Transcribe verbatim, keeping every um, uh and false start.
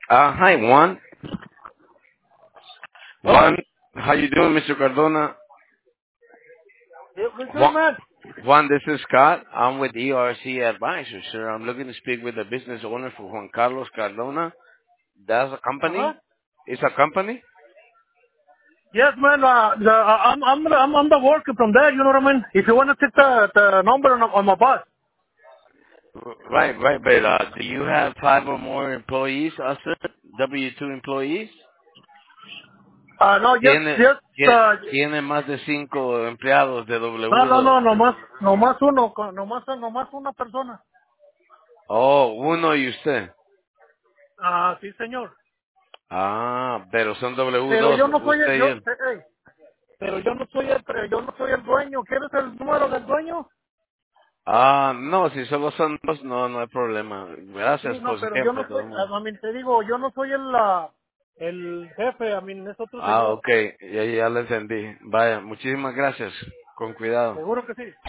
Uh, hi, Juan. Hello? Juan, how you doing, Mister Cardona? Yeah, what's good, Juan, man? Juan, this is Scott. I'm with E R C Advisors, sir. I'm looking to speak with the business owner for Juan Carlos Cardona. That's a Uh-huh. company? It's a company? Yes, man. Uh, the, uh, I'm I'm the, I'm I'm the worker from there. You know what I mean? If you want to take the the number on, on my bus. Right, right, but uh, do you have five or more employees, uh, sir? W two employees? Uh, no, just ¿Tiene, just tie- uh, tiene más de cinco empleados de no W no dos? no nomás nomás uno co- nomás nomás una persona. Oh, uno y usted. Ah, sí, señor. Ah, pero son W Pero dos, yo no soy el, usted y yo él. eh, eh, pero yo no soy el pero yo no soy el dueño. ¿Quieres el número del dueño? Ah, no, si solo son dos, no, no hay problema. Sí, Gracias no, por su pero yo tiempo, no de soy. todos modos. A mí te digo, yo no soy el la el jefe. A mí es otro Ah, señor. ok, ya, ya lo entendí. Vaya, muchísimas gracias. Con cuidado. Seguro que sí.